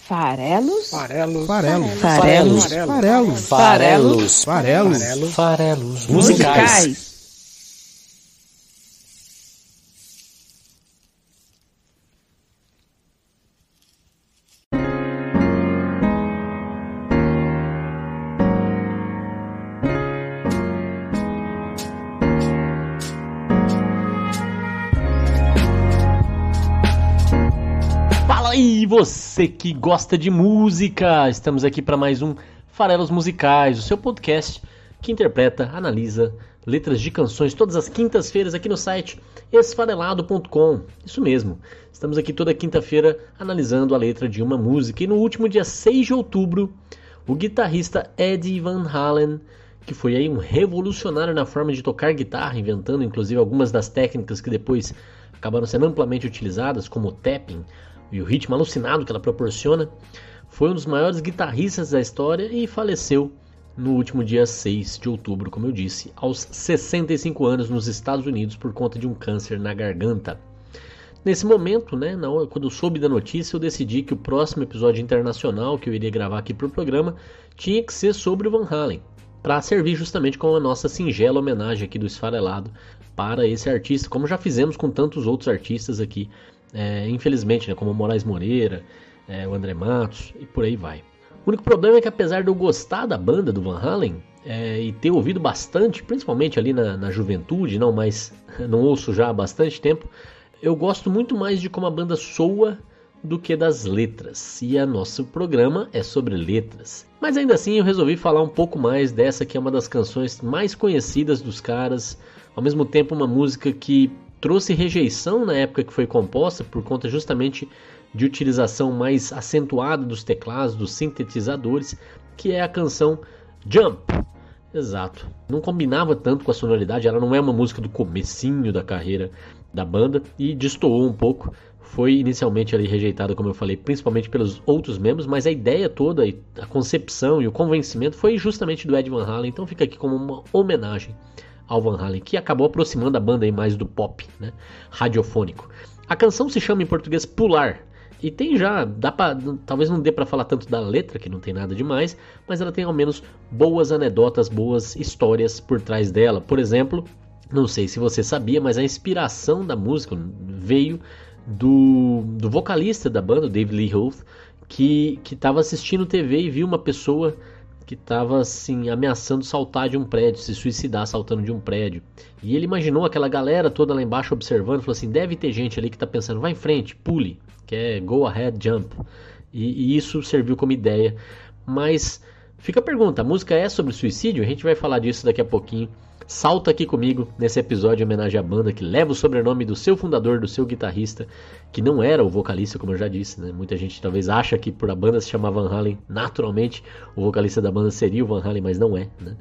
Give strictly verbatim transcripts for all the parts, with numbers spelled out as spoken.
Farelos? Farelos. Farelos. Farelos. Farelos. Farelos. Farelos. Farelos. Musicais. E você que gosta de música, estamos aqui para mais um Farelos Musicais, o seu podcast que interpreta, analisa letras de canções todas as quintas-feiras aqui no site esfarelado ponto com. Isso mesmo, estamos aqui toda quinta-feira analisando a letra de uma música. E no último dia seis de outubro, o guitarrista Eddie Van Halen, que foi aí um revolucionário na forma de tocar guitarra, inventando inclusive algumas das técnicas que depois acabaram sendo amplamente utilizadas, como o tapping, e o ritmo alucinado que ela proporciona, foi um dos maiores guitarristas da história e faleceu no último dia seis de outubro, como eu disse, aos sessenta e cinco anos nos Estados Unidos por conta de um câncer na garganta. Nesse momento, né, quando eu soube da notícia, eu decidi que o próximo episódio internacional que eu iria gravar aqui para o programa tinha que ser sobre o Van Halen, para servir justamente como a nossa singela homenagem aqui do Esfarelado para esse artista, como já fizemos com tantos outros artistas aqui, É, infelizmente, né, como o Moraes Moreira, é, o André Matos e por aí vai. O único problema é que, apesar de eu gostar da banda do Van Halen é, e ter ouvido bastante, principalmente ali na, na juventude, não, mas não ouço já há bastante tempo, eu gosto muito mais de como a banda soa do que das letras. E o nosso programa é sobre letras. Mas ainda assim eu resolvi falar um pouco mais dessa, que é uma das canções mais conhecidas dos caras, ao mesmo tempo uma música que trouxe rejeição na época que foi composta por conta justamente de utilização mais acentuada dos teclados, dos sintetizadores, que é a canção Jump. Exato. Não combinava tanto com a sonoridade, ela não é uma música do comecinho da carreira da banda e destoou um pouco. Foi inicialmente ali rejeitada, como eu falei, principalmente pelos outros membros, mas a ideia toda, a concepção e o convencimento foi justamente do Ed Van Halen, então fica aqui como uma homenagem ao Van Halen, que acabou aproximando a banda aí mais do pop, né, radiofônico. A canção se chama em português Pular, e tem já, dá pra, talvez não dê para falar tanto da letra, que não tem nada demais, mas ela tem ao menos boas anedotas, boas histórias por trás dela. Por exemplo, não sei se você sabia, mas a inspiração da música veio do, do vocalista da banda, David Lee Roth, que estava assistindo T V e viu uma pessoa que estava assim ameaçando saltar de um prédio, se suicidar saltando de um prédio. E ele imaginou aquela galera toda lá embaixo observando, falou assim, deve ter gente ali que está pensando, vai em frente, pule, que é go ahead, jump. E, e isso serviu como ideia. Mas fica a pergunta, a música é sobre suicídio? A gente vai falar disso daqui a pouquinho. Salta aqui comigo nesse episódio em homenagem à banda que leva o sobrenome do seu fundador, do seu guitarrista, que não era o vocalista, como eu já disse, né? Muita gente talvez acha que por a banda se chamar Van Halen, naturalmente o vocalista da banda seria o Van Halen, mas não é, né?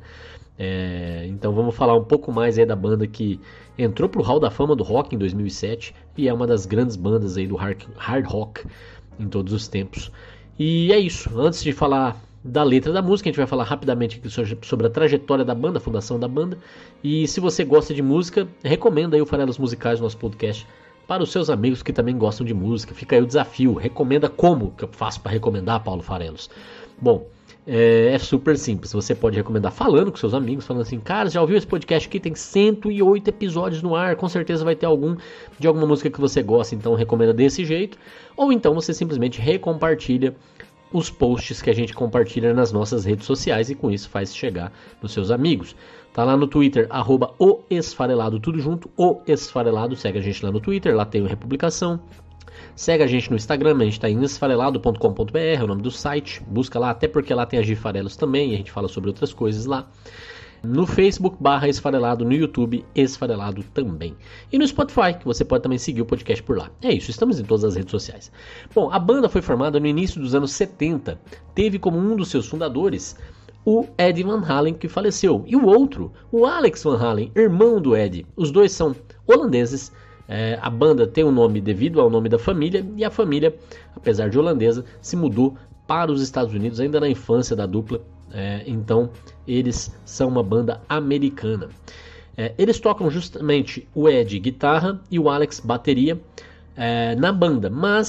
É, então vamos falar um pouco mais aí da banda que entrou pro Hall da Fama do Rock em dois mil e sete e é uma das grandes bandas aí do hard, hard rock em todos os tempos. E é isso, antes de falar da letra da música, a gente vai falar rapidamente aqui sobre a trajetória da banda, a fundação da banda. E se você gosta de música, recomenda aí o Farelos Musicais, nosso podcast, para os seus amigos que também gostam de música. Fica aí o desafio, recomenda como que eu faço para recomendar, Paulo Farelos? Bom, é, é super simples, você pode recomendar falando com seus amigos, falando assim, cara, já ouviu esse podcast aqui? Tem cento e oito episódios no ar, com certeza vai ter algum de alguma música que você gosta, então recomenda desse jeito. Ou então você simplesmente recompartilha os posts que a gente compartilha nas nossas redes sociais e com isso faz chegar nos seus amigos. Tá lá no Twitter, arroba o Esfarelado, tudo junto, o Esfarelado, segue a gente lá no Twitter, lá tem a republicação. Segue a gente no Instagram, a gente tá em esfarelado ponto com ponto br, é o nome do site, busca lá, até porque lá tem a Gifarelos também, e a gente fala sobre outras coisas lá. No Facebook, barra Esfarelado, no YouTube, Esfarelado também. E no Spotify, que você pode também seguir o podcast por lá. É isso, estamos em todas as redes sociais. Bom, a banda foi formada no início dos anos setenta. Teve como um dos seus fundadores o Eddie Van Halen, que faleceu. E o outro, o Alex Van Halen, irmão do Eddie. Os dois são holandeses. É, a banda tem um nome devido ao nome da família. E a família, apesar de holandesa, se mudou para os Estados Unidos ainda na infância da dupla. É, então eles são uma banda americana. É, eles tocam justamente o Ed guitarra e o Alex bateria é, na banda, mas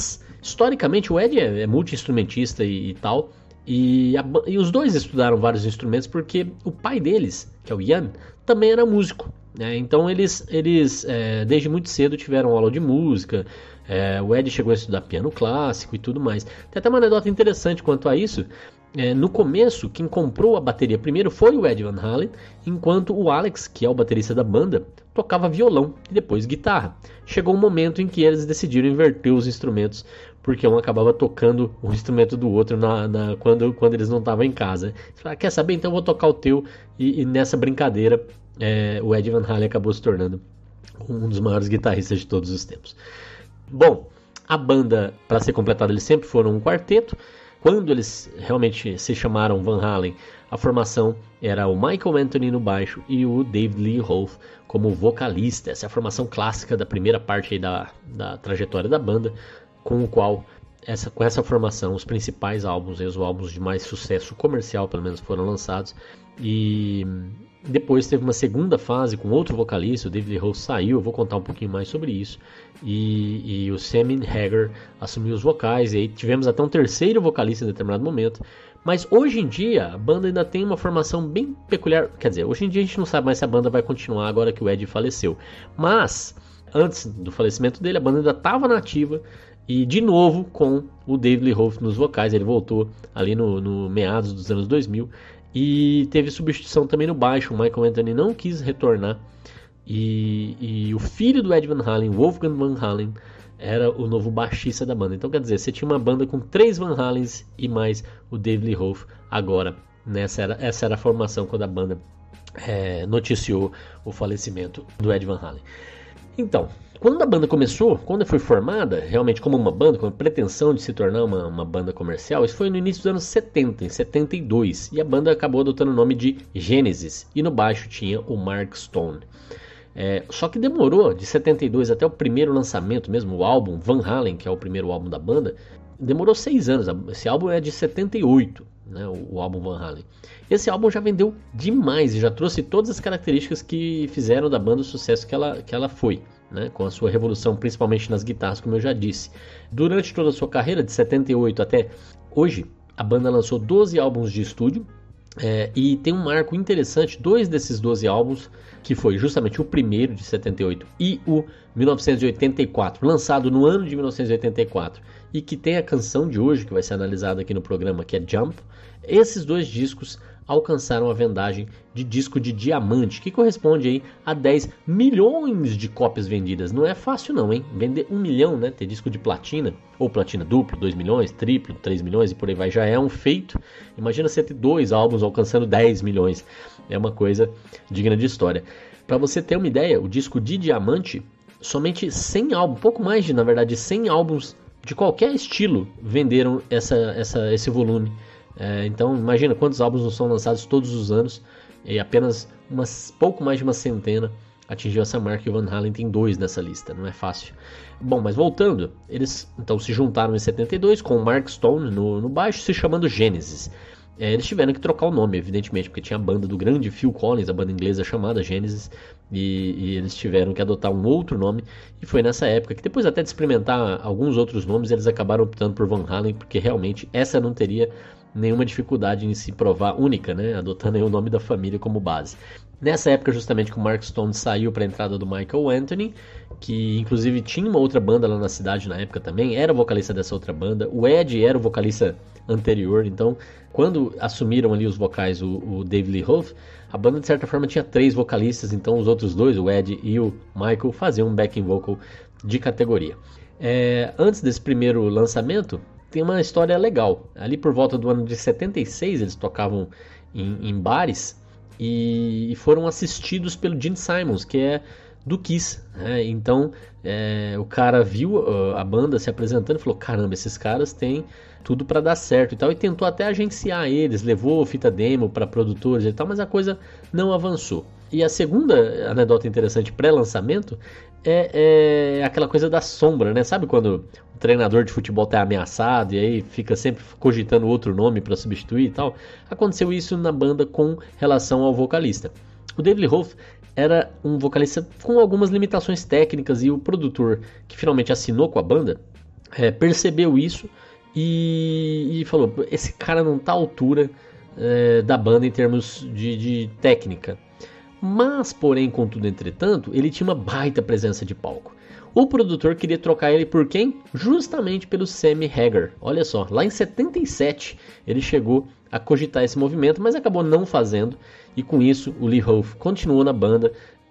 Historicamente, o Ed é, é multi-instrumentista e, e tal, e, a, e os dois estudaram vários instrumentos porque o pai deles, que é o Ian, também era músico. Né? Então eles, eles é, desde muito cedo tiveram aula de música. É, o Ed chegou a estudar piano clássico e tudo mais. Tem até uma anedota interessante quanto a isso. É, no começo, quem comprou a bateria primeiro foi o Ed Van Halen, enquanto o Alex, que é o baterista da banda, tocava violão e depois guitarra. Chegou um momento em que eles decidiram inverter os instrumentos, porque um acabava tocando o instrumento do outro na, na, quando, quando eles não estavam em casa. Eles falaram, quer saber? Então eu vou tocar o teu. E, e nessa brincadeira, é, o Ed Van Halen acabou se tornando um dos maiores guitarristas de todos os tempos. Bom, a banda, para ser completada, eles sempre foram um quarteto. Quando eles realmente se chamaram Van Halen, a formação era o Michael Anthony no baixo e o David Lee Roth como vocalista. Essa é a formação clássica da primeira parte aí da, da trajetória da banda, com o qual essa, com essa formação os principais álbuns, os álbuns de mais sucesso comercial pelo menos, foram lançados. E depois teve uma segunda fase com outro vocalista, o David Lee Roth saiu, eu vou contar um pouquinho mais sobre isso, e, e o Sammy Hagar assumiu os vocais, e aí tivemos até um terceiro vocalista em determinado momento. Mas hoje em dia a banda ainda tem uma formação bem peculiar, quer dizer, hoje em dia a gente não sabe mais se a banda vai continuar agora que o Ed faleceu, mas antes do falecimento dele a banda ainda estava nativa, e de novo com o David Lee Roth nos vocais. Ele voltou ali no, no meados dos anos dois mil, e teve substituição também no baixo. O Michael Anthony não quis retornar, e, e o filho do Ed Van Halen, Wolfgang Van Halen, era o novo baixista da banda. Então quer dizer, você tinha uma banda com três Van Halens e mais o David Lee Roth. Agora, nessa era, essa era a formação quando a banda é, noticiou o falecimento do Ed Van Halen. Então, quando a banda começou, quando foi formada realmente como uma banda, com a pretensão de se tornar uma, uma banda comercial, isso foi no início dos anos setenta, em setenta e dois, e a banda acabou adotando o nome de Genesis, e no baixo tinha o Mark Stone. É, só que demorou, de setenta e dois até o primeiro lançamento mesmo, o álbum Van Halen, que é o primeiro álbum da banda, demorou seis anos. Esse álbum é de setenta e oito, né, o, o álbum Van Halen. Esse álbum já vendeu demais e já trouxe todas as características que fizeram da banda o sucesso que ela, que ela foi, né, com a sua revolução, principalmente nas guitarras, como eu já disse. Durante toda a sua carreira, de setenta e oito até hoje, a banda lançou doze álbuns de estúdio. É, e tem um marco interessante, dois desses doze álbuns, que foi justamente o primeiro de setenta e oito e o mil novecentos e oitenta e quatro, lançado no ano de mil novecentos e oitenta e quatro, e que tem a canção de hoje, que vai ser analisada aqui no programa, que é Jump. Esses dois discos alcançaram a vendagem de disco de diamante, que corresponde aí a dez milhões de cópias vendidas. Não é fácil não, hein? Vender um milhão, né? Ter disco de platina, ou platina duplo, dois milhões, triplo, três milhões e por aí vai, já é um feito. Imagina você ter dois álbuns alcançando dez milhões. É uma coisa digna de história. Para você ter uma ideia, o disco de diamante, somente cem álbuns, pouco mais de, na verdade, cem álbuns de qualquer estilo venderam essa, essa, esse volume. É, então imagina quantos álbuns não são lançados todos os anos, e apenas umas, pouco mais de uma centena atingiu essa marca, e o Van Halen tem dois nessa lista, não é fácil. Bom, mas voltando, eles então se juntaram em setenta e dois com o Mark Stone no, no baixo, se chamando Genesis. É, eles tiveram que trocar o nome, evidentemente, porque tinha a banda do grande Phil Collins, a banda inglesa chamada Genesis, e, e eles tiveram que adotar um outro nome, e foi nessa época que, depois até de experimentar alguns outros nomes, eles acabaram optando por Van Halen, porque realmente essa não teria nenhuma dificuldade em se provar única, né? Adotando aí o nome da família como base. Nessa época, justamente, que o Mark Stone saiu para a entrada do Michael Anthony, que inclusive tinha uma outra banda lá na cidade na época também, era o vocalista dessa outra banda. O Ed era o vocalista anterior, então quando assumiram ali os vocais o, o David Lee Roth, a banda de certa forma tinha três vocalistas, então os outros dois, o Ed e o Michael, faziam um backing vocal de categoria. É, antes desse primeiro lançamento, tem uma história legal. Ali por volta do ano de setenta e seis, eles tocavam em, em bares e foram assistidos pelo Gene Simmons, que é do Kiss, né? Então é, o cara viu uh, a banda se apresentando e falou, caramba, esses caras têm tudo para dar certo e tal, e tentou até agenciar eles, levou fita demo para produtores e tal, mas a coisa não avançou. E a segunda anedota interessante pré-lançamento é, é aquela coisa da sombra, né? Sabe quando o treinador de futebol está ameaçado e aí fica sempre cogitando outro nome para substituir e tal? Aconteceu isso na banda com relação ao vocalista. O David Lee Roth era um vocalista com algumas limitações técnicas, e o produtor que finalmente assinou com a banda, é, percebeu isso e, e falou, esse cara não tá à altura é, da banda em termos de, de técnica. Mas, porém, contudo, entretanto, ele tinha uma baita presença de palco. O produtor queria trocar ele por quem? Justamente pelo Sammy Hagar. Olha só, lá em setenta e sete ele chegou a cogitar esse movimento, mas acabou não fazendo. E com isso o Lee Holt continuou na banda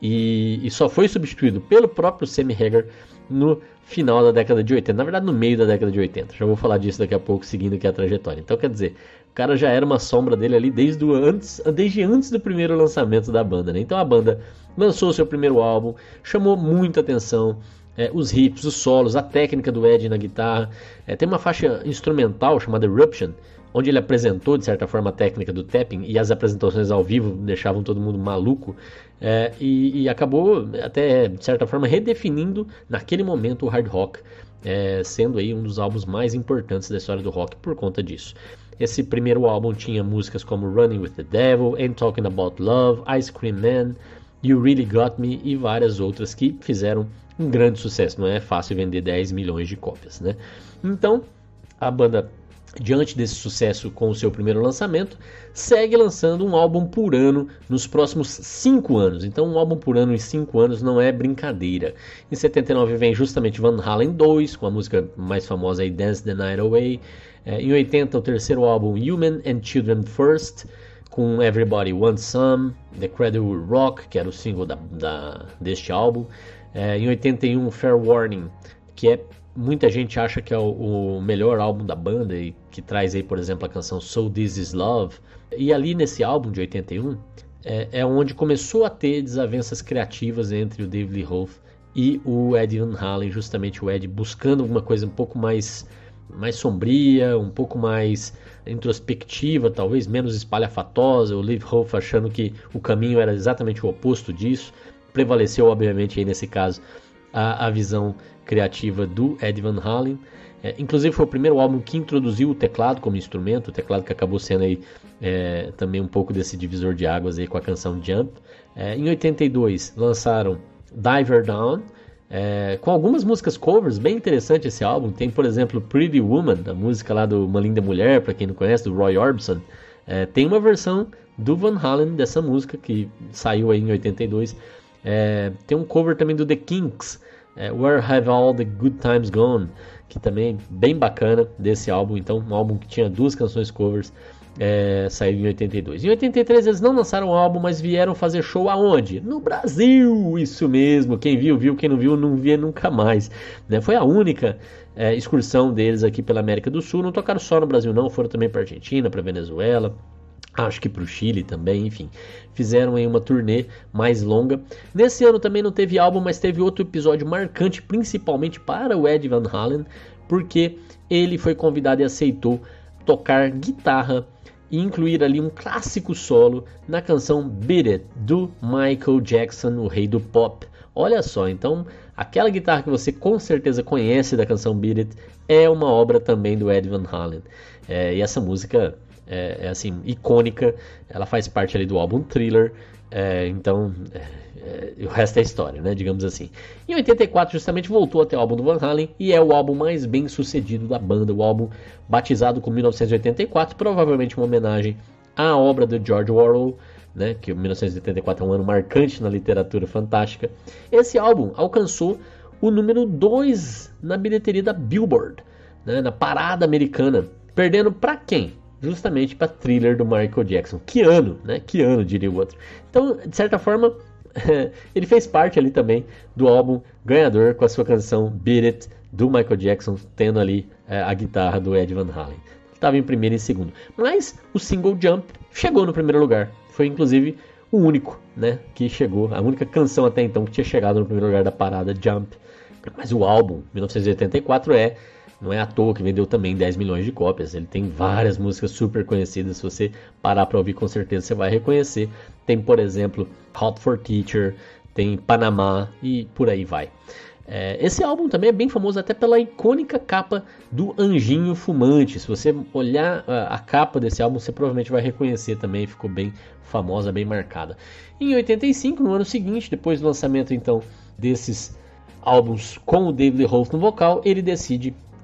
e, e só foi substituído pelo próprio Sammy Hagar no final da década de oitenta. Na verdade, no meio da década de oitenta. Já vou falar disso daqui a pouco, seguindo aqui a trajetória. Então, quer dizer, o cara já era uma sombra dele ali desde, o antes, desde antes do primeiro lançamento da banda, né? Então a banda lançou o seu primeiro álbum, chamou muita atenção. É, os riffs, os solos, a técnica do Ed na guitarra. É, tem uma faixa instrumental chamada Eruption, onde ele apresentou de certa forma a técnica do tapping, e as apresentações ao vivo deixavam todo mundo maluco, é, e, e acabou até de certa forma redefinindo naquele momento o hard rock, é, sendo aí um dos álbuns mais importantes da história do rock por conta disso. Esse primeiro álbum tinha músicas como Running with the Devil, Ain't Talking About Love, Ice Cream Man, You Really Got Me e várias outras que fizeram um grande sucesso. Não é fácil vender dez milhões de cópias, né? Então, a banda, diante desse sucesso com o seu primeiro lançamento, segue lançando um álbum por ano nos próximos cinco anos. Então, um álbum por ano em cinco anos não é brincadeira. Em setenta e nove vem justamente Van Halen dois, com a música mais famosa aí, Dance the Night Away. É, em oitenta, o terceiro álbum, Human and Children First, com Everybody Wants Some, The Cradle Will Rock, que era o single da, da, deste álbum. É, em oitenta e um, Fair Warning, que é, muita gente acha que é o, o melhor álbum da banda e que traz aí, por exemplo, a canção So This Is Love. E ali nesse álbum de oitenta e um é, é onde começou a ter desavenças criativas entre o David Lee Roth e o Eddie Van Halen, justamente o Ed buscando alguma coisa um pouco mais, mais sombria, um pouco mais introspectiva, talvez menos espalhafatosa, o Lee Roth achando que o caminho era exatamente o oposto disso. Prevaleceu, obviamente, aí nesse caso, a, a visão criativa do Eddie Van Halen. É, inclusive foi o primeiro álbum que introduziu o teclado como instrumento, o teclado que acabou sendo aí, é, também um pouco desse divisor de águas aí com a canção Jump. É, em oitenta e dois lançaram Diver Down, é, com algumas músicas covers, bem interessante esse álbum. Tem, por exemplo, Pretty Woman, a música lá do Uma Linda Mulher, para quem não conhece, do Roy Orbison. É, tem uma versão do Van Halen dessa música que saiu aí em oitenta e dois. É, tem um cover também do The Kinks, é, Where Have All the Good Times Gone, que também bem bacana desse álbum. Então, um álbum que tinha duas canções covers, é, saiu em oitenta e dois. Em oitenta e três eles não lançaram o álbum, mas vieram fazer show aonde? No Brasil, isso mesmo. Quem viu, viu, quem não viu, não via nunca mais, né? Foi a única é, excursão deles aqui pela América do Sul. Não tocaram só no Brasil não, foram também para Argentina, para Venezuela, acho que para o Chile também, enfim. Fizeram aí uma turnê mais longa. Nesse ano também não teve álbum, mas teve outro episódio marcante, principalmente para o Eddie Van Halen, porque ele foi convidado e aceitou tocar guitarra e incluir ali um clássico solo na canção Beat It, do Michael Jackson, o rei do pop. Olha só, então aquela guitarra que você com certeza conhece da canção Beat It é uma obra também do Eddie Van Halen. É, e essa música É, é assim, icônica, ela faz parte ali do álbum Thriller, é, então é, é, o resto é história, né, digamos assim. Em oitenta e quatro justamente voltou até o álbum do Van Halen e é o álbum mais bem sucedido da banda, o álbum batizado com mil novecentos e oitenta e quatro, provavelmente uma homenagem à obra do George Orwell, né, que mil novecentos e oitenta e quatro é um ano marcante na literatura fantástica. Esse álbum alcançou o número dois na bilheteria da Billboard, né, na parada americana, perdendo para quem? Justamente para Thriller do Michael Jackson. Que ano, né? Que ano, diria o outro. Então, de certa forma, ele fez parte ali também do álbum ganhador com a sua canção Beat It, do Michael Jackson, tendo ali é, a guitarra do Eddie Van Halen. Estava em primeiro e segundo. Mas o single Jump chegou no primeiro lugar. Foi, inclusive, o único, né, que chegou. A única canção até então que tinha chegado no primeiro lugar da parada, Jump. Mas o álbum, mil novecentos e oitenta e quatro, é... Não é à toa que vendeu também dez milhões de cópias. Ele tem várias músicas super conhecidas. Se você parar para ouvir, com certeza você vai reconhecer. Tem, por exemplo, Hot for Teacher, tem Panamá e por aí vai. É, esse álbum também é bem famoso até pela icônica capa do Anjinho Fumante. Se você olhar a, a capa desse álbum, você provavelmente vai reconhecer também. Ficou bem famosa, bem marcada. Em oitenta e cinco, no ano seguinte, depois do lançamento então desses álbuns com o David Lee Roth no vocal, ele decide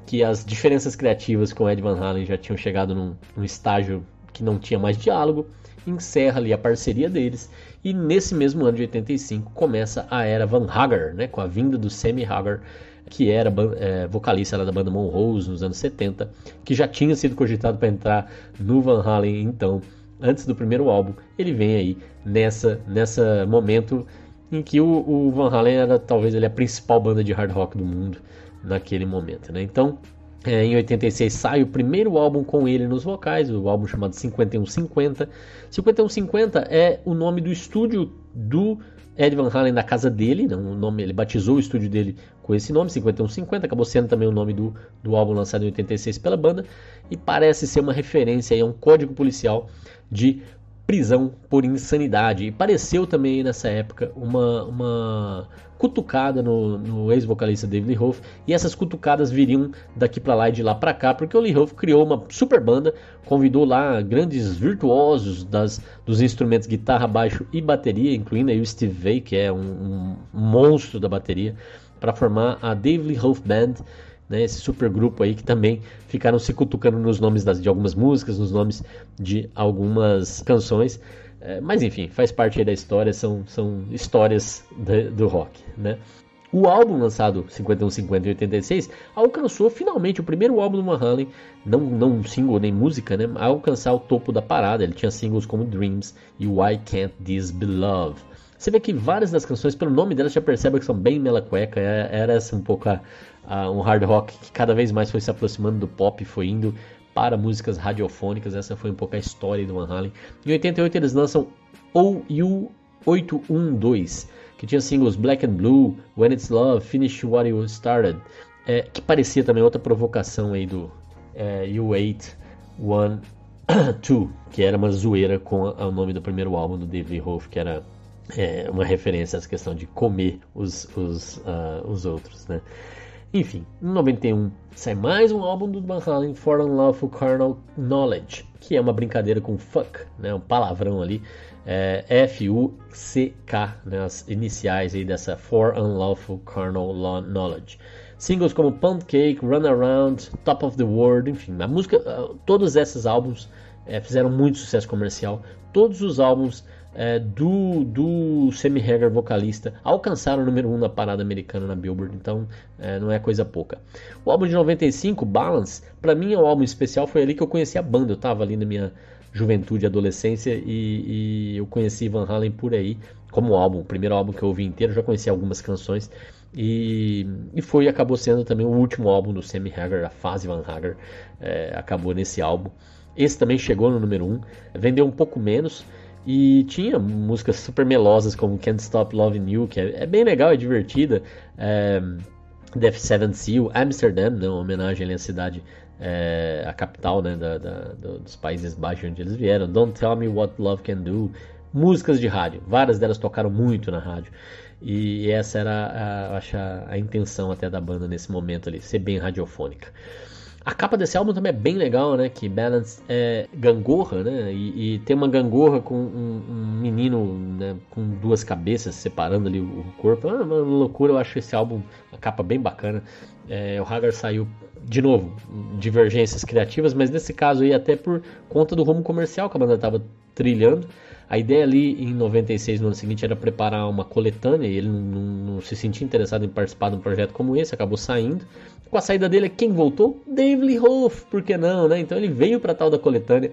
que as diferenças criativas com Ed Van Halen já tinham chegado num, num estágio que não tinha mais diálogo, encerra ali a parceria deles, e nesse mesmo ano de oitenta e cinco começa a era Van Hagar, né, com a vinda do Sammy Hagar, que era é, vocalista lá da banda Monrose nos anos setenta, que já tinha sido cogitado para entrar no Van Halen, então, antes do primeiro álbum. Ele vem aí nessa, nessa momento em que o, o Van Halen era talvez ele, a principal banda de hard rock do mundo naquele momento, né? Então, é, em oitenta e seis sai o primeiro álbum com ele nos vocais, o álbum chamado cinquenta e um cinquenta. cinquenta e um cinquenta é o nome do estúdio do Ed Van Halen, da casa dele, né? O nome, ele batizou o estúdio dele com esse nome, cinquenta e um cinquenta, acabou sendo também o nome do, do álbum lançado em oitenta e seis pela banda, e parece ser uma referência aí a um código policial de prisão por insanidade. E pareceu também nessa época uma, uma cutucada no, no ex-vocalista David Lee Roth, e essas cutucadas viriam daqui para lá e de lá para cá, porque o Lee Roth criou uma super banda, convidou lá grandes virtuosos das, dos instrumentos guitarra, baixo e bateria, incluindo aí o Steve Vai, que é um, um monstro da bateria, para formar a David Lee Roth Band, né, esse super grupo aí que também ficaram se cutucando nos nomes das, de algumas músicas, nos nomes de algumas canções, é, mas enfim, faz parte aí da história, são, são histórias de, do rock, né? O álbum lançado cinquenta e um cinquenta e oitenta e seis alcançou finalmente o primeiro álbum do Van Halen, não, não single nem música, né, a alcançar o topo da parada. Ele tinha singles como Dreams e Why Can't This Be Love. Você vê que várias das canções, pelo nome delas, já percebe que são bem mela cueca. Era essa um pouco a, a, um hard rock que cada vez mais foi se aproximando do pop, foi indo para músicas radiofônicas. Essa foi um pouco a história do Van Halen. Em oitenta e oito eles lançam O U oito um dois, que tinha singles Black and Blue, When It's Love, Finish What You Started, é, que parecia também outra provocação aí do é, U oito um dois, que era uma zoeira com a, o nome do primeiro álbum do David Lee Roth, que era é, uma referência a essa questão de comer os, os, uh, os outros, né? Enfim, em noventa e um sai mais um álbum do Van Halen, For Unlawful Carnal Knowledge, que é uma brincadeira com fuck, né, um palavrão ali, é, F U C K, né, as iniciais aí dessa For Unlawful Carnal Knowledge. Singles como Pound Cake, Run Around, Top of the World, enfim, a música, todos esses álbuns é, fizeram muito sucesso comercial. Todos os álbuns É, do, do Sammy Hagar, vocalista, alcançaram o número um na parada americana na Billboard, então é, não é coisa pouca. O álbum de noventa e cinco, Balance, pra mim é um álbum especial, foi ali que eu conheci a banda. Eu tava ali na minha juventude e adolescência e, e eu conheci Van Halen por aí, como álbum, o primeiro álbum que eu ouvi inteiro, já conheci algumas canções, e, e foi, acabou sendo também o último álbum do Sammy Hagar, a fase Van Hagar, é, acabou nesse álbum. Esse também chegou no número um, vendeu um pouco menos, e tinha músicas super melosas como Can't Stop Loving You, que é, é bem legal, é divertida. É, Death Seventh Seal, Amsterdam, né, uma homenagem ali à cidade, é, a capital, né, da, da, dos Países Baixos onde eles vieram. Don't Tell Me What Love Can Do. Músicas de rádio, várias delas tocaram muito na rádio. E essa era a, acho a, a intenção até da banda nesse momento ali, ser bem radiofônica. A capa desse álbum também é bem legal, né? Que Balance é gangorra, né? E, e tem uma gangorra com um, um menino, né, com duas cabeças separando ali o, o corpo. É uma loucura, eu acho esse álbum, a capa bem bacana. É, o Hagar saiu, de novo, divergências criativas, mas nesse caso aí até por conta do rumo comercial que a banda estava trilhando. A ideia ali em noventa e seis, no ano seguinte, era preparar uma coletânea, e ele não, não, não se sentia interessado em participar de um projeto como esse, acabou saindo. Com a saída dele, quem voltou? David Lee Roth, por que não, né? Então ele veio para tal da coletânea,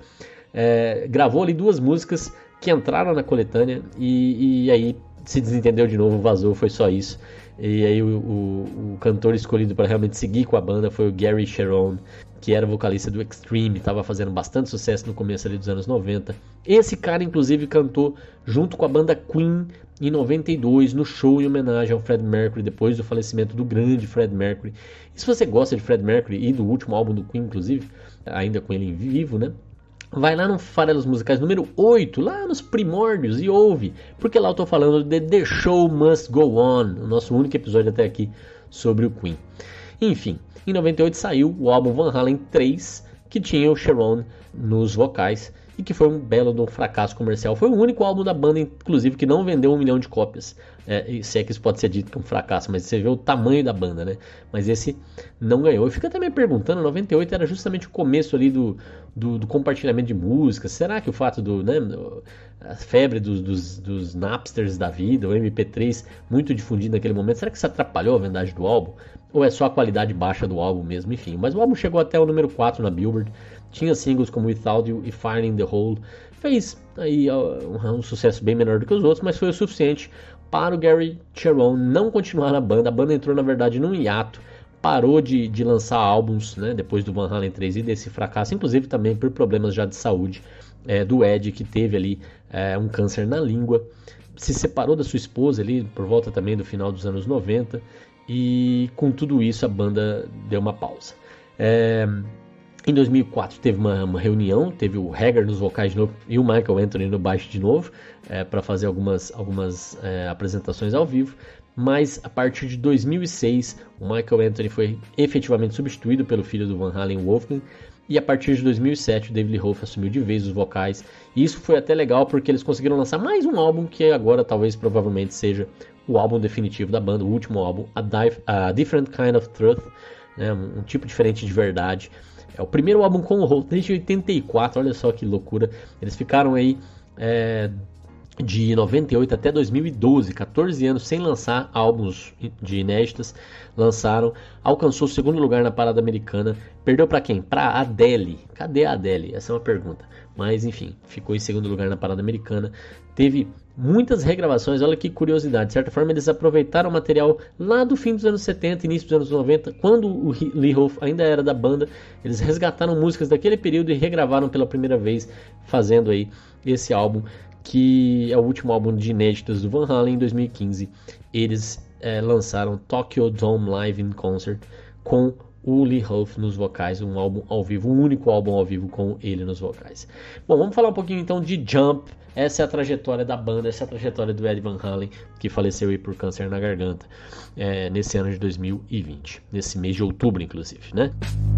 é, gravou ali duas músicas que entraram na coletânea, e, e aí se desentendeu de novo, vazou, foi só isso. E aí o, o, o cantor escolhido para realmente seguir com a banda foi o Gary Cherone, que era vocalista do Extreme, estava fazendo bastante sucesso no começo ali dos anos noventa. Esse cara, inclusive, cantou junto com a banda Queen em noventa e dois, no show em homenagem ao Fred Mercury, depois do falecimento do grande Fred Mercury. E se você gosta de Fred Mercury e do último álbum do Queen, inclusive, ainda com ele em vivo, né? Vai lá no Farelos Musicais número oito, lá nos primórdios, e ouve, porque lá eu estou falando de The Show Must Go On, o nosso único episódio até aqui sobre o Queen. Enfim, em noventa e oito saiu o álbum Van Halen três, que tinha o Cherone nos vocais, e que foi um belo de um fracasso comercial. Foi o único álbum da banda, inclusive, que não vendeu um milhão de cópias. É, se é que isso pode ser dito que é um fracasso, mas você vê o tamanho da banda, né? Mas esse não ganhou. Eu fico até me perguntando, noventa e oito era justamente o começo ali do, do, do compartilhamento de música. Será que o fato do, né, a febre dos, dos, dos Napsters da vida, o M P três muito difundido naquele momento, será que isso atrapalhou a vendagem do álbum? Ou é só a qualidade baixa do álbum mesmo? Enfim, mas o álbum chegou até o número quatro na Billboard, tinha singles como Without You e Fire in the Hole, fez aí um, um sucesso bem menor do que os outros, mas foi o suficiente para o Gary Cherone não continuar na banda. A banda entrou na verdade num hiato, parou de, de lançar álbuns, né, depois do Van Halen três e desse fracasso, inclusive também por problemas já de saúde é, do Ed, que teve ali é, um câncer na língua, se separou da sua esposa ali por volta também do final dos anos noventa, e com tudo isso a banda deu uma pausa. É, em dois mil e quatro teve uma, uma reunião, teve o Hagar nos vocais de novo e o Michael Anthony no baixo de novo, é, para fazer algumas, algumas é, apresentações ao vivo, mas a partir de dois mil e seis o Michael Anthony foi efetivamente substituído pelo filho do Van Halen, Wolfgang, e a partir de dois mil e sete o David Lee Roth assumiu de vez os vocais, e isso foi até legal porque eles conseguiram lançar mais um álbum que agora talvez provavelmente seja o álbum definitivo da banda, o último álbum, A, Dive, A Different Kind of Truth, né, um, um tipo diferente de verdade. É o primeiro álbum com o Roth desde oitenta e quatro, olha só que loucura. Eles ficaram aí é, de noventa e oito até dois mil e doze, catorze anos sem lançar álbuns de inéditas. Lançaram, alcançou o segundo lugar na parada americana. Perdeu para quem? Para Adele. Cadê a Adele? Essa é uma pergunta. Mas enfim, ficou em segundo lugar na parada americana. Teve muitas regravações, olha que curiosidade. De certa forma, eles aproveitaram o material lá do fim dos anos setenta, início dos anos noventa, quando o Lee Roth ainda era da banda. Eles resgataram músicas daquele período e regravaram pela primeira vez, fazendo aí esse álbum, que é o último álbum de inéditos do Van Halen. Em dois mil e quinze, eles é, lançaram Tokyo Dome Live in Concert com o Lee Roth nos vocais, um álbum ao vivo, um único álbum ao vivo com ele nos vocais. Bom, vamos falar um pouquinho então de Jump. Essa é a trajetória da banda, essa é a trajetória do Ed Van Halen, que faleceu aí por câncer na garganta é, nesse ano de dois mil e vinte, nesse mês de outubro inclusive, né?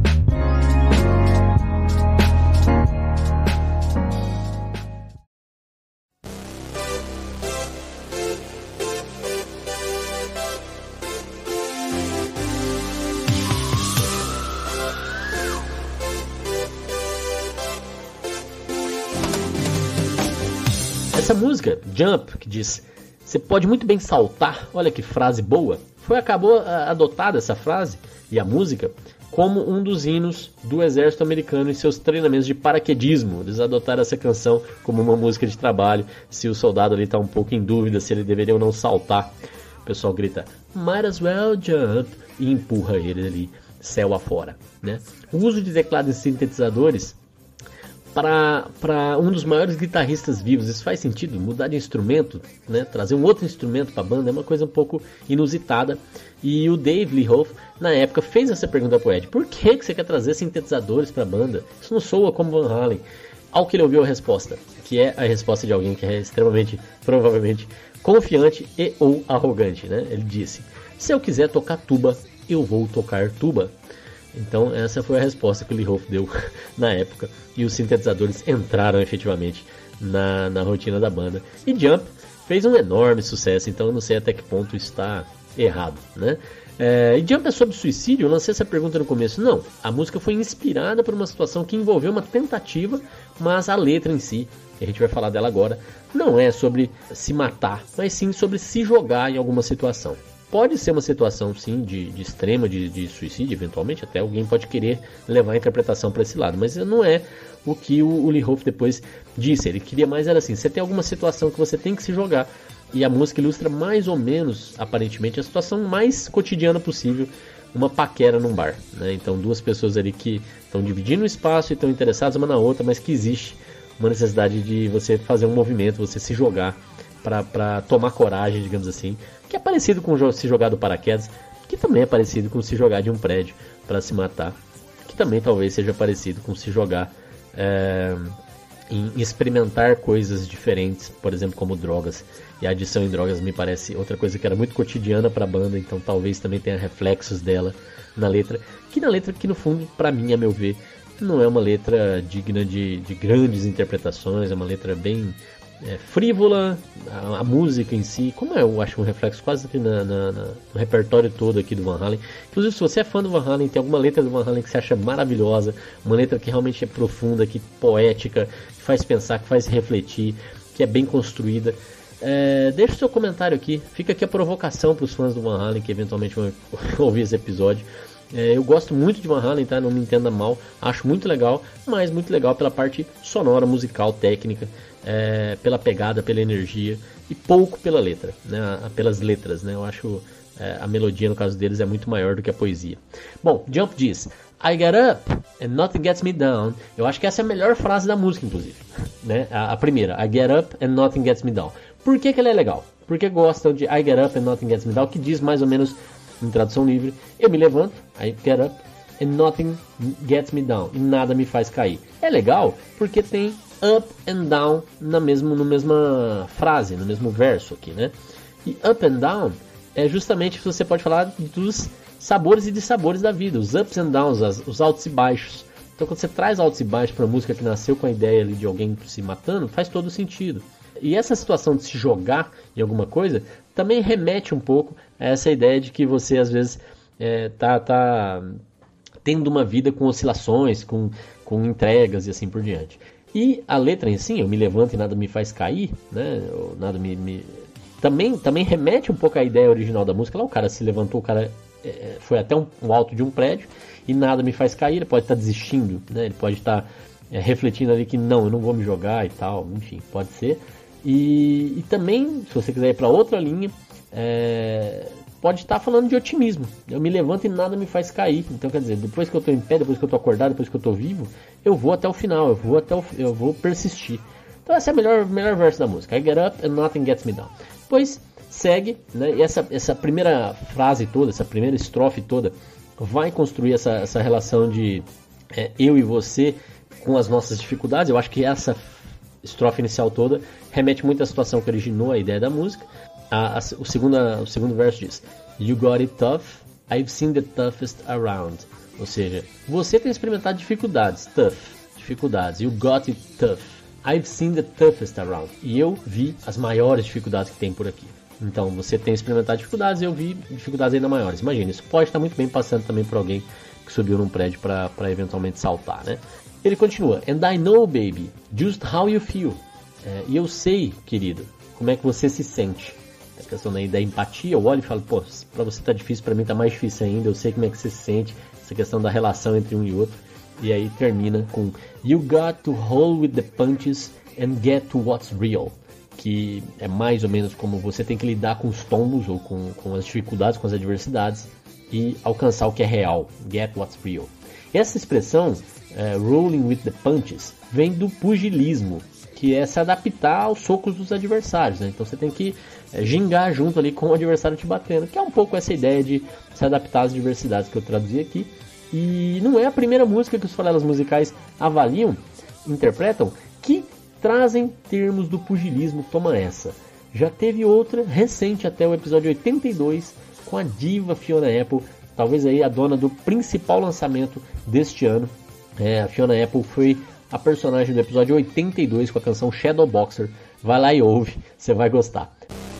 Essa música, Jump, que diz: você pode muito bem saltar, olha que frase boa, foi acabou a, adotada essa frase e a música como um dos hinos do exército americano em seus treinamentos de paraquedismo. Eles adotaram essa canção como uma música de trabalho, se o soldado ali está um pouco em dúvida se ele deveria ou não saltar. O pessoal grita, might as well jump, e empurra ele ali, céu afora, né? O uso de teclados e sintetizadores para um dos maiores guitarristas vivos, isso faz sentido? Mudar de instrumento, né? Trazer um outro instrumento para a banda é uma coisa um pouco inusitada. E o Dave Lee Roth, na época, fez essa pergunta pro Ed: por que, que você quer trazer sintetizadores para a banda? Isso não soa como Van Halen. Ao que ele ouviu a resposta, que é a resposta de alguém que é extremamente, provavelmente, confiante e ou arrogante, né? Ele disse: se eu quiser tocar tuba, eu vou tocar tuba. Então essa foi a resposta que o Lee Roth deu na época, e os sintetizadores entraram efetivamente na, na rotina da banda. E Jump fez um enorme sucesso, então eu não sei até que ponto isso está errado, né? É, e Jump é sobre suicídio? Eu lancei essa pergunta no começo. Não, a música foi inspirada por uma situação que envolveu uma tentativa, mas a letra em si, que a gente vai falar dela agora, não é sobre se matar, mas sim sobre se jogar em alguma situação. Pode ser uma situação, sim, de, de extrema, de, de suicídio, eventualmente, até alguém pode querer levar a interpretação para esse lado, mas não é o que o, o Lee Roth depois disse. Ele queria mais, era assim, você tem alguma situação que você tem que se jogar, e a música ilustra mais ou menos, aparentemente, a situação mais cotidiana possível, uma paquera num bar, né? Então duas pessoas ali que estão dividindo o espaço e estão interessadas uma na outra, mas que existe uma necessidade de você fazer um movimento, você se jogar para tomar coragem, digamos assim, que é parecido com se jogar do paraquedas, que também é parecido com se jogar de um prédio para se matar, que também talvez seja parecido com se jogar é, em experimentar coisas diferentes, por exemplo, como drogas. E a adição em drogas me parece outra coisa que era muito cotidiana para a banda, então talvez também tenha reflexos dela na letra, que na letra que no fundo, para mim, a meu ver, não é uma letra digna de, de grandes interpretações, é uma letra bem é, frívola, a, a música em si, como é, eu acho um reflexo quase aqui na, na, na, no repertório todo aqui do Van Halen. Inclusive, se você é fã do Van Halen, tem alguma letra do Van Halen que você acha maravilhosa, uma letra que realmente é profunda, que poética, que faz pensar, que faz refletir, que é bem construída, é, deixa o seu comentário aqui, fica aqui a provocação para os fãs do Van Halen que eventualmente vão ouvir esse episódio. É, eu gosto muito de Van Halen, tá? Não me entenda mal, acho muito legal, mas muito legal pela parte sonora, musical, técnica, é, pela pegada, pela energia e pouco pela letra, né? Pelas letras, né? Eu acho é, a melodia no caso deles é muito maior do que a poesia. Bom, Jump diz: I get up and nothing gets me down. Eu acho que essa é a melhor frase da música, inclusive, né? A, a primeira, I get up and nothing gets me down. Por que que ela é legal? Porque gostam de I get up and nothing gets me down, que diz mais ou menos em tradução livre: eu me levanto, I get up and nothing gets me down, e nada me faz cair. É legal porque tem up and down na mesmo, na mesma frase, no mesmo verso aqui, né? E up and down é justamente que você pode falar dos sabores e dissabores da vida, os ups and downs, os altos e baixos. Então quando você traz altos e baixos para a música que nasceu com a ideia ali de alguém se matando, faz todo sentido. E essa situação de se jogar em alguma coisa também remete um pouco a essa ideia de que você às vezes é, tá, tá tendo uma vida com oscilações, com, com entregas e assim por diante. E a letra em si, eu me levanto e nada me faz cair, né? Ou nada me, me... Também, também remete um pouco à ideia original da música. Lá o cara se levantou, o cara é, foi até um, um alto de um prédio e nada me faz cair. Ele pode estar desistindo, né? Ele pode estar é, refletindo ali que não, eu não vou me jogar e tal, enfim, pode ser. E, e também, se você quiser ir para outra linha, é, pode estar falando de otimismo. Eu me levanto e nada me faz cair. Então, quer dizer, depois que eu estou em pé, depois que eu estou acordado, depois que eu estou vivo, eu vou até o final, eu vou, até o, eu vou persistir. Então, essa é a melhor, melhor verso da música. I get up and nothing gets me down. Depois segue, né, e essa, essa primeira frase toda, essa primeira estrofe toda, vai construir essa, essa relação de é, eu e você com as nossas dificuldades. Eu acho que essa estrofe inicial toda remete muito à situação que originou a ideia da música. A, a, o, segunda, o segundo verso diz: You got it tough, I've seen the toughest around. Ou seja, você tem experimentado dificuldades, tough, dificuldades. You got it tough, I've seen the toughest around. E eu vi as maiores dificuldades que tem por aqui. Então, você tem experimentado dificuldades, eu vi dificuldades ainda maiores. Imagina, isso pode estar muito bem passando também por alguém que subiu num prédio para eventualmente saltar, né? Ele continua: And I know, baby, just how you feel. É, e eu sei, querido, como é que você se sente. A questão da, da empatia, eu olho e falo, pô, pra você tá difícil, pra mim tá mais difícil ainda, eu sei como é que você se sente. Essa questão da relação entre um e outro. E aí termina com You got to roll with the punches and get to what's real. Que é mais ou menos como você tem que lidar com os tombos ou com, com as dificuldades, com as adversidades e alcançar o que é real. Get what's real. Essa expressão, uh, rolling with the punches, vem do pugilismo, que é se adaptar aos socos dos adversários, né? Então você tem que é, gingar junto ali com o adversário te batendo, que é um pouco essa ideia de se adaptar às diversidades que eu traduzi aqui. E não é a primeira música que os falelos musicais avaliam, interpretam, que trazem termos do pugilismo. Toma essa. Já teve outra, recente até o episódio oitenta e dois, com a diva Fiona Apple, talvez aí a dona do principal lançamento deste ano. É, a Fiona Apple foi a personagem do episódio oitenta e dois com a canção Shadow Boxer. Vai lá e ouve, você vai gostar.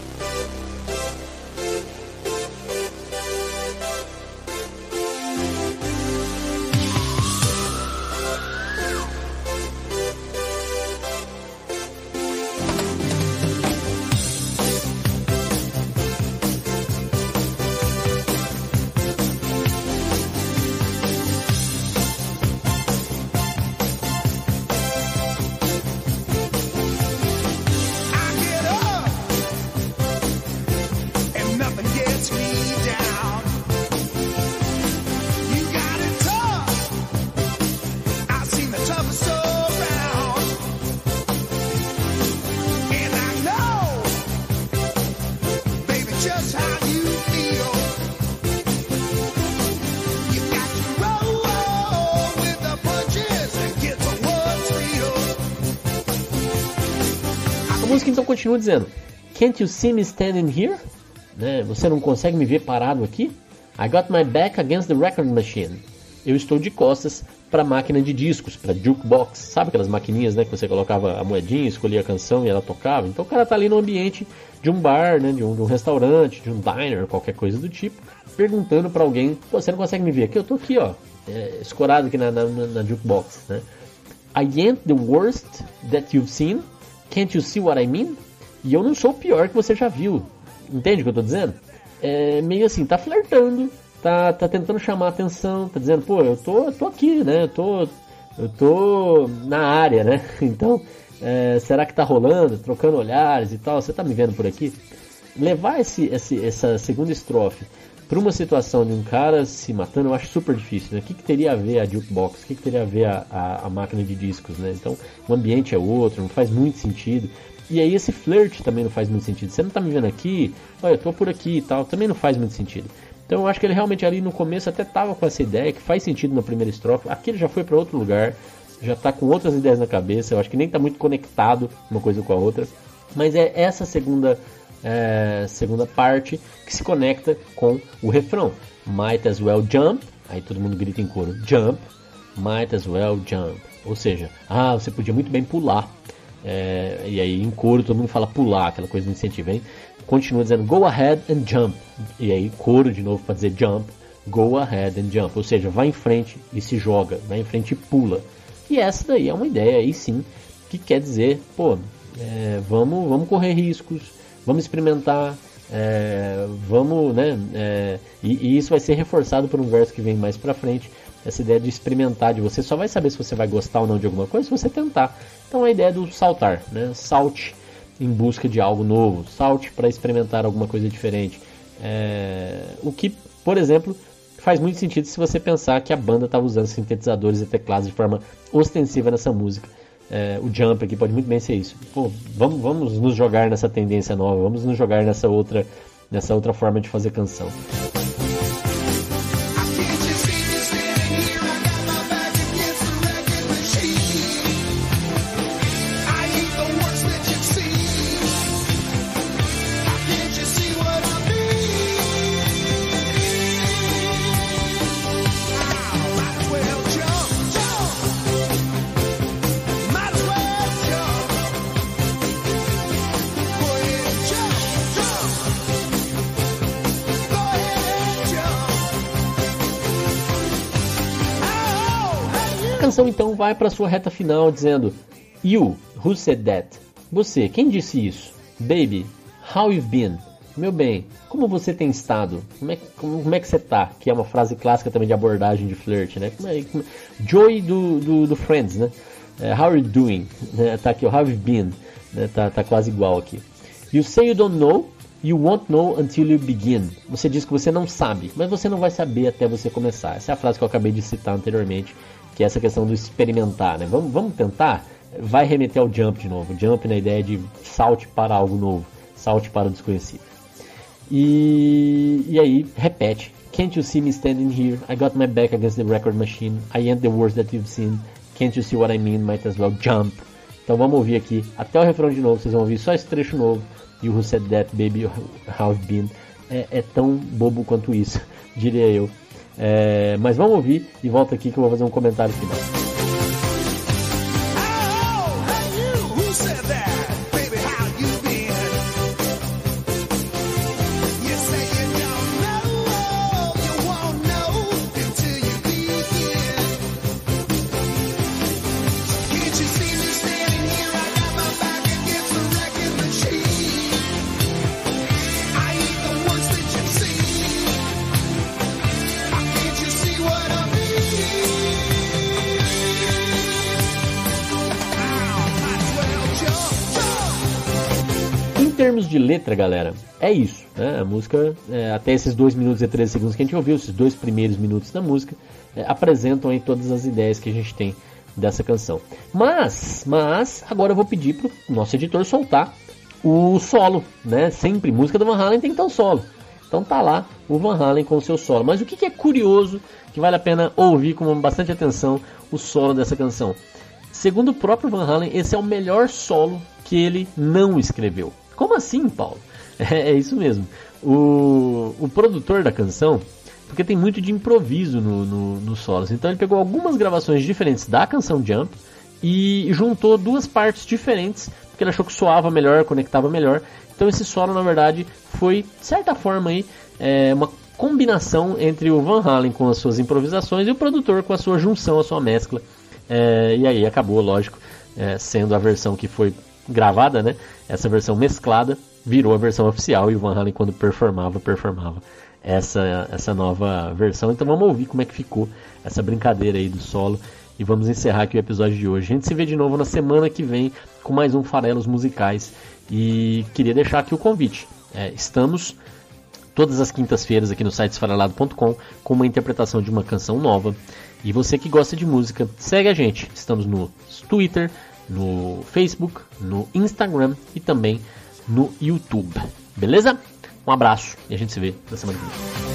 A música então continua dizendo: Can't you see me standing here? Né? Você não consegue me ver parado aqui? I got my back against the record machine. Eu estou de costas para máquina de discos, para jukebox, sabe aquelas maquininhas, né, que você colocava a moedinha, escolhia a canção e ela tocava. Então o cara tá ali no ambiente de um bar, né, de um, de um restaurante, de um diner, qualquer coisa do tipo, perguntando para alguém: pô, você não consegue me ver aqui? Eu tô aqui, ó, é, escorado aqui na, na, na jukebox, né? I ain't the worst that you've seen. Can't you see what I mean? E eu não sou o pior que você já viu. Entende o que eu tô dizendo? É meio assim, tá flertando, tá, tá tentando chamar a atenção, tá dizendo: pô, eu tô, eu tô aqui, né? Eu tô, eu tô na área, né? Então, é, será que tá rolando? Trocando olhares e tal. Você tá me vendo por aqui? Levar esse, esse, essa segunda estrofe para uma situação de um cara se matando, eu acho super difícil, né? O que, que teria a ver a jukebox? O que, que teria a ver a, a, a máquina de discos, né? Então, o ambiente é outro, não faz muito sentido. E aí esse flirt também não faz muito sentido. Você não tá me vendo aqui? Olha, eu tô por aqui e tal. Também não faz muito sentido. Então eu acho que ele realmente ali no começo até tava com essa ideia, que faz sentido na primeira estrofe. Aqui ele já foi para outro lugar, já tá com outras ideias na cabeça. Eu acho que nem tá muito conectado uma coisa com a outra. Mas é essa segunda... É, segunda parte que se conecta com o refrão. Might as well jump. Aí todo mundo grita em coro: jump, might as well jump. Ou seja, ah, você podia muito bem pular. É, e aí em coro todo mundo fala pular, aquela coisa do incentivo, hein? Continua dizendo go ahead and jump. E aí coro de novo para dizer jump, go ahead and jump. Ou seja, vai em frente e se joga, vai em frente e pula. E essa daí é uma ideia aí sim, que quer dizer, pô, é, vamos, vamos correr riscos, vamos experimentar, é, vamos, né, é, e, e isso vai ser reforçado por um verso que vem mais pra frente, essa ideia de experimentar, de você só vai saber se você vai gostar ou não de alguma coisa se você tentar. Então a ideia do saltar, né, salte em busca de algo novo, salte para experimentar alguma coisa diferente, é, o que, por exemplo, faz muito sentido se você pensar que a banda estava usando sintetizadores e teclados de forma ostensiva nessa música. É, o jump aqui pode muito bem ser isso. Pô, vamos, vamos nos jogar nessa tendência nova, vamos nos jogar nessa outra, nessa outra forma de fazer canção. A canção então vai para sua reta final dizendo: You, who said that? Você, quem disse isso? Baby, how you've been? Meu bem, como você tem estado? Como é, como, como é que você tá? Que é uma frase clássica também de abordagem de flirt, né? Como é, como, Joey do, do, do Friends, né? Uh, how are you doing? Né? Tá aqui, how have you been? Né? Tá, tá quase igual aqui. You say you don't know, you won't know until you begin. Você diz que você não sabe, mas você não vai saber até você começar. Essa é a frase que eu acabei de citar anteriormente, que é essa questão do experimentar, né? Vamos, vamos tentar? Vai remeter ao jump de novo. Jump na ideia de salte para algo novo, salte para o desconhecido. E, e aí, repete. Can't you see me standing here? I got my back against the record machine. I ain't the worst that you've seen. Can't you see what I mean? Might as well jump. Então vamos ouvir aqui, até o refrão de novo. Vocês vão ouvir só esse trecho novo. You who said that, baby, how you've been. É, é tão bobo quanto isso, diria eu. É, mas vamos ouvir e volta aqui que eu vou fazer um comentário final. Em termos de letra, galera, é isso, né? A música, é, até esses dois minutos e treze segundos que a gente ouviu, esses dois primeiros minutos da música, é, apresentam aí todas as ideias que a gente tem dessa canção. Mas, mas, agora eu vou pedir pro nosso editor soltar o solo, né? Sempre, música do Van Halen tem que ter um solo. Então tá lá o Van Halen com o seu solo. Mas o que, que é curioso, que vale a pena ouvir com bastante atenção, o solo dessa canção? Segundo o próprio Van Halen, esse é o melhor solo que ele não escreveu. Como assim, Paulo? É, é isso mesmo. O, o produtor da canção porque tem muito de improviso no, no, nos solos. Então ele pegou algumas gravações diferentes da canção Jump e juntou duas partes diferentes, porque ele achou que soava melhor, conectava melhor. Então esse solo, na verdade, foi, de certa forma, aí, é, uma combinação entre o Van Halen com as suas improvisações e o produtor com a sua junção, a sua mescla. É, e aí acabou, lógico, é, sendo a versão que foi gravada, né? Essa versão mesclada virou a versão oficial, e o Van Halen, quando performava, performava essa, essa nova versão. Então vamos ouvir como é que ficou essa brincadeira aí do solo, e vamos encerrar aqui o episódio de hoje. A gente se vê de novo na semana que vem com mais um Farelos Musicais, e queria deixar aqui o convite. É, estamos todas as quintas-feiras aqui no site esfarelado ponto com com uma interpretação de uma canção nova, e você que gosta de música, segue a gente. Estamos no Twitter, no Facebook, no Instagram e também no YouTube. Beleza? Um abraço e a gente se vê na semana que vem.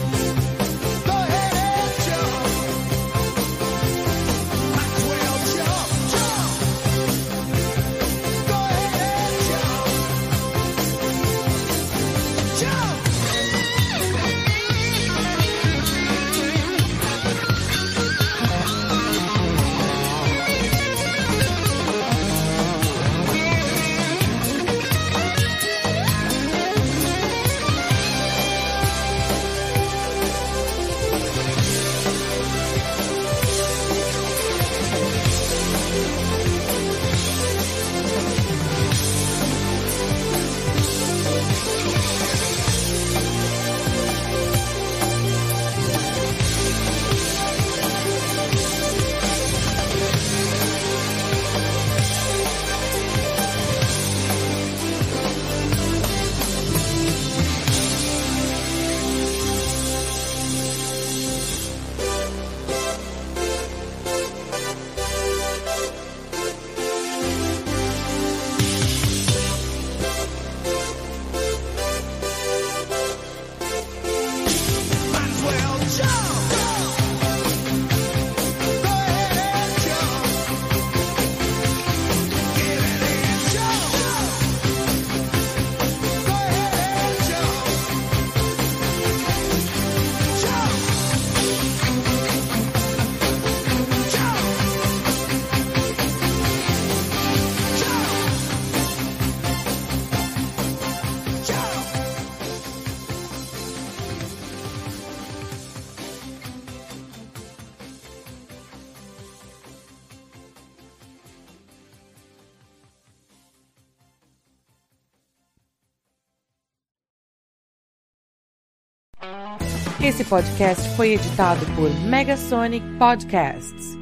Esse podcast foi editado por Megasonic Podcasts.